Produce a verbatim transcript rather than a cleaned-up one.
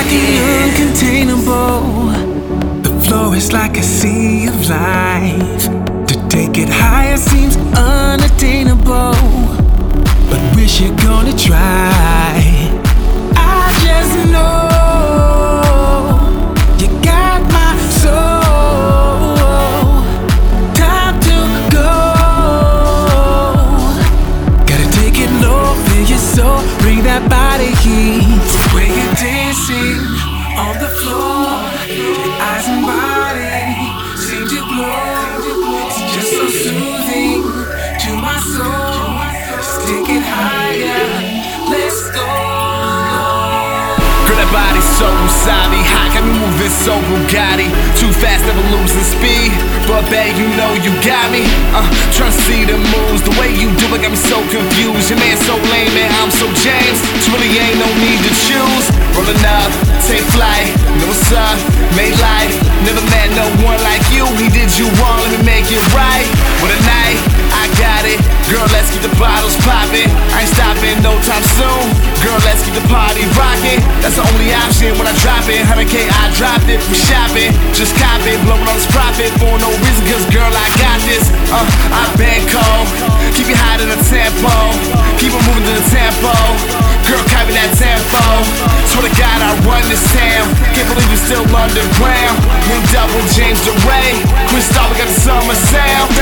the uncontainable. The flow is like a sea of life. To take it higher seems unattainable, but wish you're gonna try. I just know you got my soul. Time to go. Gotta take it low, feel your soul, bring that body heat. The way you're dancing on the floor, your eyes and body seem to glow. It's just so soothing to my soul. Let's take it higher, let's go. Girl, that body's so wasabi, hot, got me moving so Bugatti. Too fast, never losing speed, but babe, you know you got me. Uh, tryna see the moves, the way you do it got me so confused. Your man so lame, man, I'm so James. So really ain't no need to choose. Rolling up, take flight, know what's up, made life. Never met no one like you, he did you wrong, let me make it right. What a night, I got it. Girl, let's keep the bottles poppin', I ain't stopping no time soon. Girl, let's keep the party rockin', that's the only option when I drop it. one hundred K, I dropped it from shopping, just cop it, blowin' all this profit for no reason, cause girl, I got this. Uh, I've been cold, keep it high to the tempo, keep it moving to the tempo. Girl, copy that tempo, swear to God I run this town, can't believe it's still underground. When double James DeRay, Chris Star, we got the summer sound.